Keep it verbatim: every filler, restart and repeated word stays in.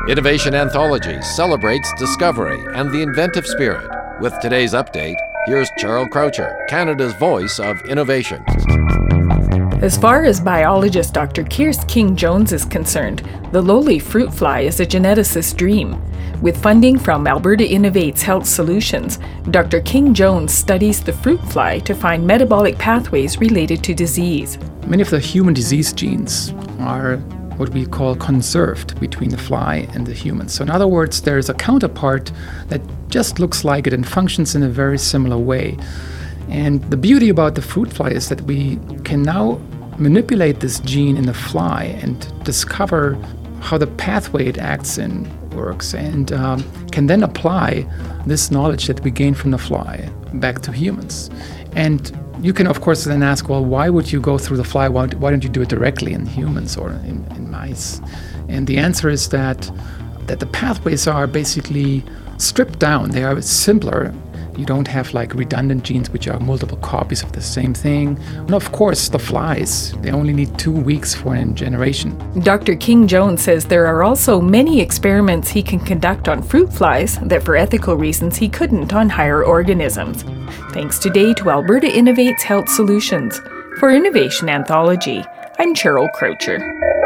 Innovation Anthology celebrates discovery and the inventive spirit. With today's update, here's Cheryl Croucher, Canada's voice of innovation. As far as biologist Doctor Kearse King-Jones is concerned, the lowly fruit fly is a geneticist's dream. With funding from Alberta Innovates Health Solutions, Doctor King-Jones studies the fruit fly to find metabolic pathways related to disease. Many of the human disease genes are what we call conserved between the fly and the human. So in other words, there is a counterpart that just looks like it and functions in a very similar way. And the beauty about the fruit fly is that we can now manipulate this gene in the fly and discover how the pathway it acts in works, and um, can then apply this knowledge that we gain from the fly back to humans. And you can, of course, then ask, well, why would you go through the fly? Why, why don't you do it directly in humans or in, in mice? And the answer is that that the pathways are basically stripped down. They are simpler. You don't have like redundant genes, which are multiple copies of the same thing. And of course, the flies, they only need two weeks for a generation. Doctor King-Jones says there are also many experiments he can conduct on fruit flies that for ethical reasons he couldn't on higher organisms. Thanks today to Alberta Innovates Health Solutions. For Innovation Anthology, I'm Cheryl Croucher.